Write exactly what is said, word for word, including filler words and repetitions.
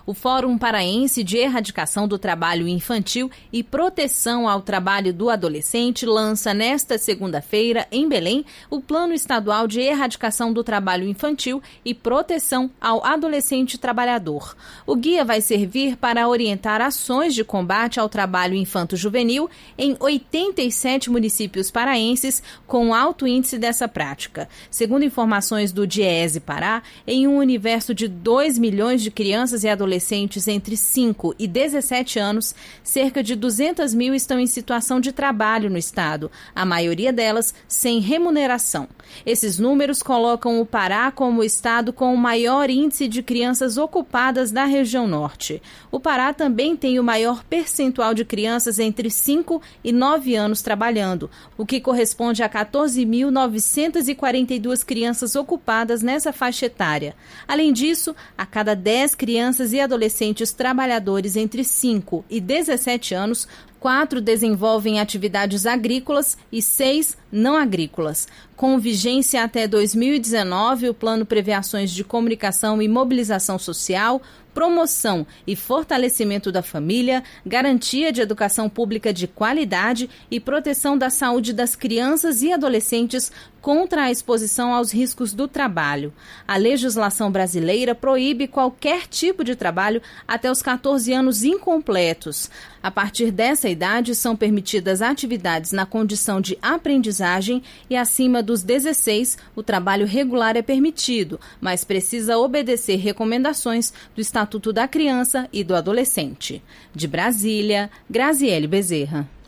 O Fórum Paraense de Erradicação do Trabalho Infantil e Proteção ao Trabalho do Adolescente lança nesta segunda-feira, em Belém, o Plano Estadual de Erradicação do Trabalho Infantil e Proteção ao Adolescente Trabalhador. O guia vai servir para orientar ações de combate ao trabalho infanto-juvenil em oitenta e sete municípios paraenses com alto índice dessa prática. Segundo informações do DIEESE Pará, em um universo de dois milhões de crianças e adolescentes adolescentes entre cinco e dezessete anos, cerca de duzentas mil estão em situação de trabalho no estado, a maioria delas sem remuneração. Esses números colocam o Pará como o estado com o maior índice de crianças ocupadas da região norte. O Pará também tem o maior percentual de crianças entre cinco e nove anos trabalhando, o que corresponde a quatorze mil novecentas e quarenta e duas crianças ocupadas nessa faixa etária. Além disso, a cada dez crianças e adolescentes trabalhadores entre cinco e dezessete anos, quatro desenvolvem atividades agrícolas e seis não agrícolas. Com vigência até dois mil e dezenove, o plano prevê ações de comunicação e mobilização social, promoção e fortalecimento da família, garantia de educação pública de qualidade e proteção da saúde das crianças e adolescentes contra a exposição aos riscos do trabalho. A legislação brasileira proíbe qualquer tipo de trabalho até os quatorze anos incompletos. A partir dessa idade, são permitidas atividades na condição de aprendizagem e, acima dos dezesseis, o trabalho regular é permitido, mas precisa obedecer recomendações do Estatuto da Criança e do Adolescente. De Brasília, Graziele Bezerra.